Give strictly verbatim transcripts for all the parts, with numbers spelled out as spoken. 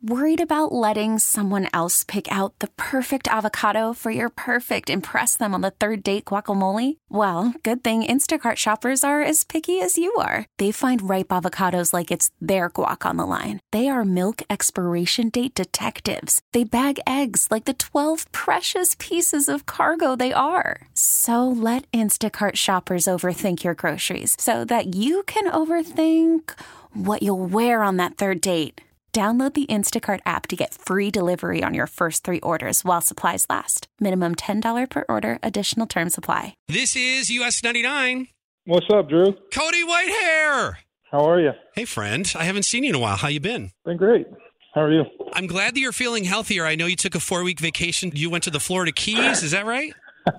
Worried about letting someone else pick out the perfect avocado for your perfect impress them on the third date guacamole? Well, good thing Instacart shoppers are as picky as you are. They find ripe avocados like it's their guac on the line. They are milk expiration date detectives. They bag eggs like the twelve precious pieces of cargo they are. So let Instacart shoppers overthink your groceries so that you can overthink what you'll wear on that third date. Download the Instacart app to get free delivery on your first three orders while supplies last. Minimum ten dollars per order. Additional terms apply. This is U S ninety-nine. What's up, Drew? Cody Whitehair. How are you? Hey, friend. I haven't seen you in a while. How you been? Been great. How are you? I'm glad that you're feeling healthier. I know you took a four-week vacation. You went to the Florida Keys. Is that right?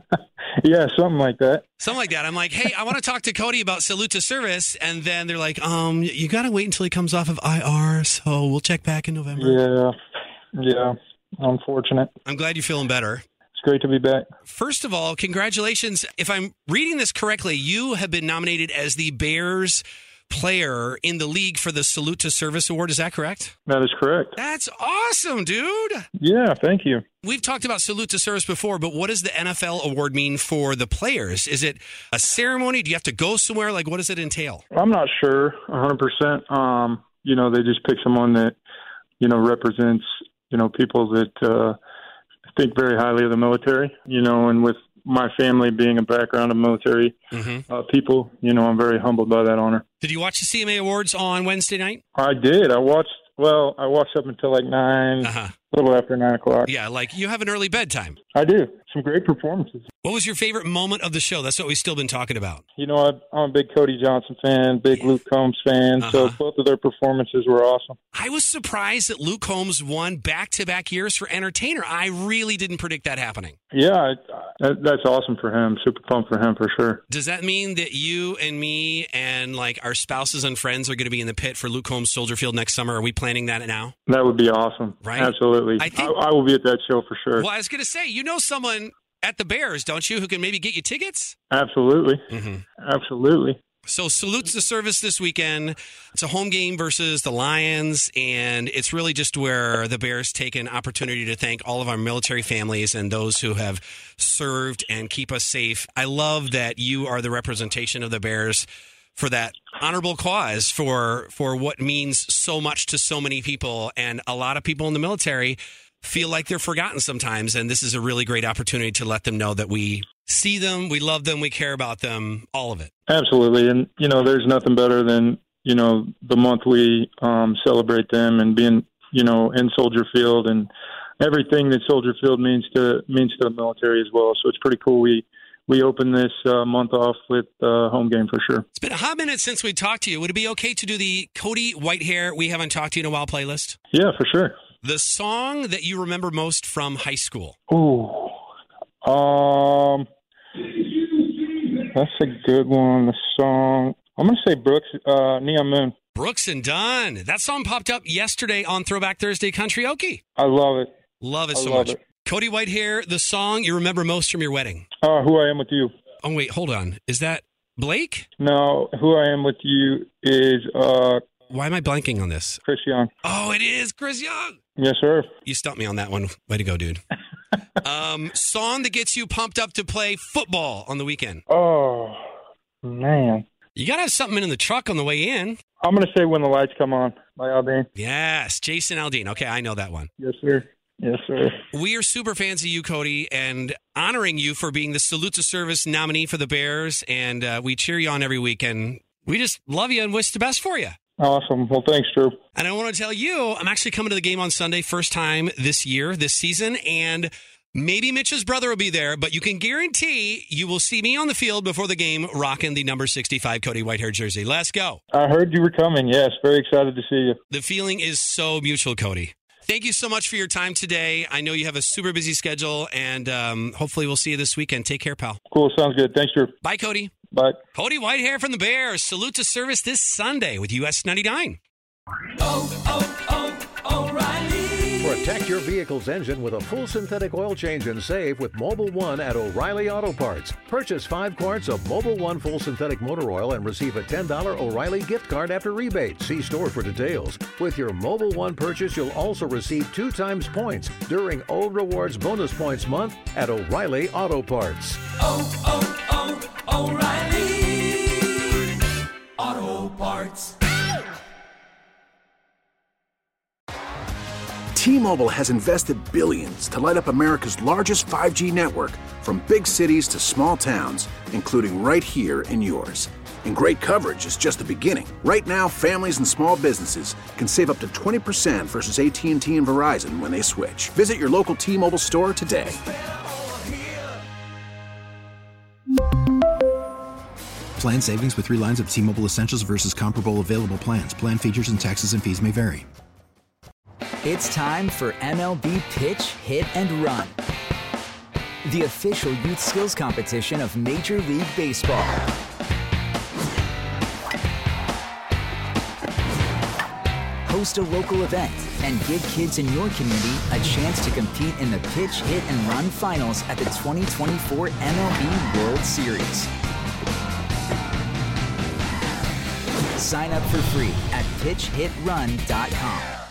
Yeah, something like that. Something like that. I'm like, hey, I want to talk to Cody about Salute to Service. And then they're like, um, you got to wait until he comes off of I R, so we'll check back in November. Yeah, yeah, unfortunate. I'm glad you're feeling better. It's great to be back. First of all, congratulations. If I'm reading this correctly, you have been nominated as the Bears player in the league for the Salute to Service Award. Is that correct? That is correct. That's awesome, dude. Yeah, thank you. We've talked about Salute to Service before, but what does the N F L award mean for the players? Is it a ceremony? Do you have to go somewhere? Like, what does it entail? I'm not sure one hundred percent. Um, you know, they just pick someone that, you know, represents, you know, people that uh, think very highly of the military, you know, and with my family being a background of military mm-hmm. uh, people, you know, I'm very humbled by that honor. Did you watch the C M A Awards on Wednesday night? I did. I watched, well, I watched up until like nine, uh-huh. a little after nine o'clock. Yeah, like you have an early bedtime. I do. Some great performances. What was your favorite moment of the show? That's what we've still been talking about. You know, I, I'm a big Cody Johnson fan, big yeah. Luke Combs fan, uh-huh. so both of their performances were awesome. I was surprised that Luke Combs won back-to-back years for Entertainer. I really didn't predict that happening. Yeah, that, that's awesome for him. Super pumped for him for sure. Does that mean that you and me and like our spouses and friends are going to be in the pit for Luke Combs Soldier Field next summer? Are we planning that now? That would be awesome. Right? Absolutely. I, think, I, I will be at that show for sure. Well, I was going to say, you know someone at the Bears, don't you, who can maybe get you tickets? Absolutely. Mm-hmm. Absolutely. So Salute to Service this weekend. It's a home game versus the Lions, and it's really just where the Bears take an opportunity to thank all of our military families and those who have served and keep us safe. I love that you are the representation of the Bears for that honorable cause, for for what means so much to so many people, and a lot of people in the military feel like they're forgotten sometimes, and this is a really great opportunity to let them know that we see them, we love them, we care about them, all of it. Absolutely, and, you know, there's nothing better than, you know, the month we um, celebrate them and being, you know, in Soldier Field and everything that Soldier Field means to means to the military as well, so it's pretty cool. We we open this uh, month off with a uh, home game for sure. It's been a hot minute since we talked to you. Would it be okay to do the Cody Whitehair We Haven't Talked to You in a While playlist? Yeah, for sure. The song that you remember most from high school? Ooh, um, that's a good one. The song, I'm going to say Brooks, uh, Neon Moon. Brooks and Dunn. That song popped up yesterday on Throwback Thursday Country-Okie. I love it. Love it I so love much. It. Cody Whitehair, the song you remember most from your wedding? Uh, Who I Am With You. Oh, wait, hold on. Is that Blake? No, Who I Am With You is... Uh, Why am I blanking on this? Chris Young. Oh, it is Chris Young. Yes, sir. You stumped me on that one. Way to go, dude. um, song that gets you pumped up to play football on the weekend. Oh, man. You got to have something in the truck on the way in. I'm going to say When the Lights Come On by Aldean. Yes, Jason Aldean. Okay, I know that one. Yes, sir. Yes, sir. We are super fans of you, Cody, and honoring you for being the Salute to Service nominee for the Bears, and uh, we cheer you on every week, and we just love you and wish the best for you. Awesome. Well, thanks, Drew. And I want to tell you, I'm actually coming to the game on Sunday, first time this year, this season, and maybe Mitch's brother will be there, but you can guarantee you will see me on the field before the game rocking the number sixty-five Cody Whitehair jersey. Let's go. I heard you were coming. Yes, very excited to see you. The feeling is so mutual, Cody. Thank you so much for your time today. I know you have a super busy schedule, and um, hopefully we'll see you this weekend. Take care, pal. Cool. Sounds good. Thanks, Drew. Bye, Cody. Bye. Cody Whitehair from the Bears. Salute to Service this Sunday with U S ninety-nine. Oh, oh, oh, O'Reilly. Protect your vehicle's engine with a full synthetic oil change and save with Mobil one at O'Reilly Auto Parts. Purchase five quarts of Mobil one full synthetic motor oil and receive a ten dollars O'Reilly gift card after rebate. See store for details. With your Mobil one purchase, you'll also receive two times points during O Rewards Bonus Points Month at O'Reilly Auto Parts. Oh, oh, oh, O'Reilly Auto Parts. T-Mobile has invested billions to light up America's largest five G network, from big cities to small towns, including right here in yours. And great coverage is just the beginning. Right now, families and small businesses can save up to twenty percent versus A T and T and Verizon when they switch. Visit your local T-Mobile store today. Plan savings with three lines of T-Mobile Essentials versus comparable available plans. Plan features and taxes and fees may vary. It's time for M L B Pitch, Hit, and Run, the official youth skills competition of Major League Baseball. Host a local event and give kids in your community a chance to compete in the Pitch, Hit, and Run finals at the twenty twenty-four M L B World Series. Sign up for free at pitch hit run dot com.